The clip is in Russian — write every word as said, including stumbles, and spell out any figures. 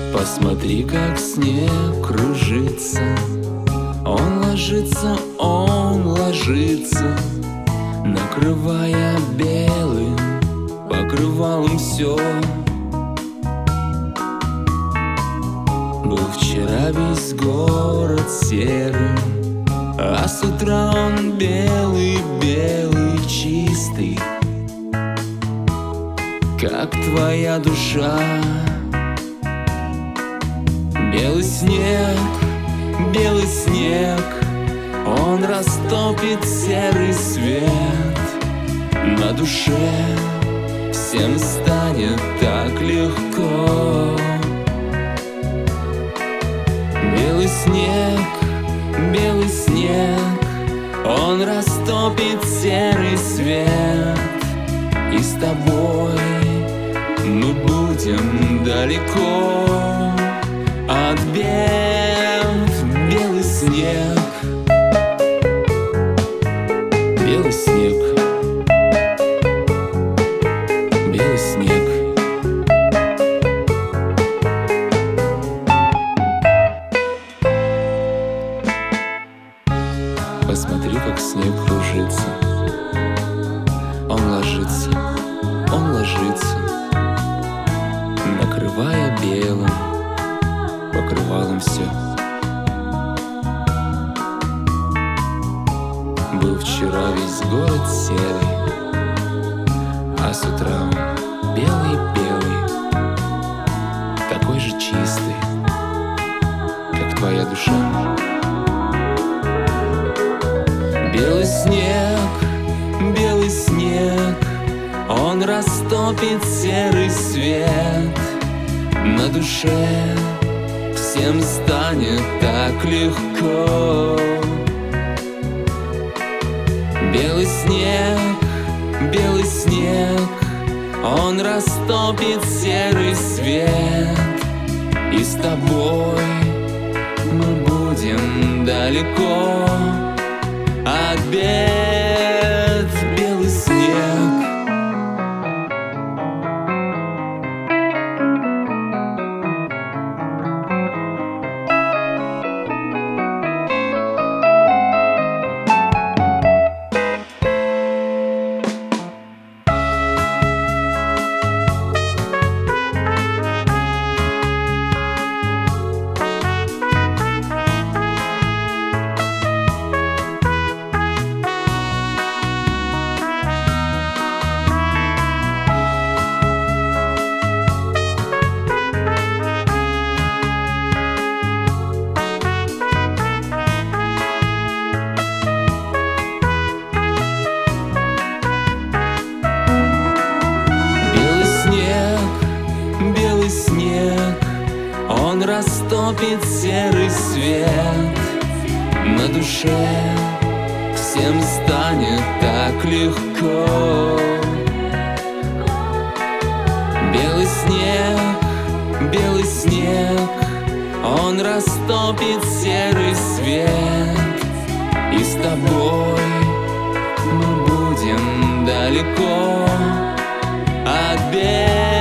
Посмотри, как снег кружится. Он ложится, он ложится, накрывая белым покрывалом все. Был вчера весь город серым, а с утра он белый, белый, чистый, как твоя душа. Белый снег, белый снег, он растопит серый свет. На душе всем станет так легко. Белый снег, белый снег, он растопит серый свет. И с тобой мы будем далеко от бед. Белый снег, белый снег, белый снег. Посмотри, как снег кружится. Он ложится, он ложится, накрывая белым покрывалом все. Был вчера весь город серый, а с утра он белый-белый, такой же чистый, как твоя душа. Белый снег, белый снег, он растопит серый свет. На душе всем станет так легко. Белый снег, белый снег, он растопит серый свет. И с тобой мы будем далеко от бед. Белый снег. Белый снег, он растопит серый свет. На душе всем станет так легко. Белый снег, белый снег, он растопит серый свет. И с тобой мы будем далеко от бед.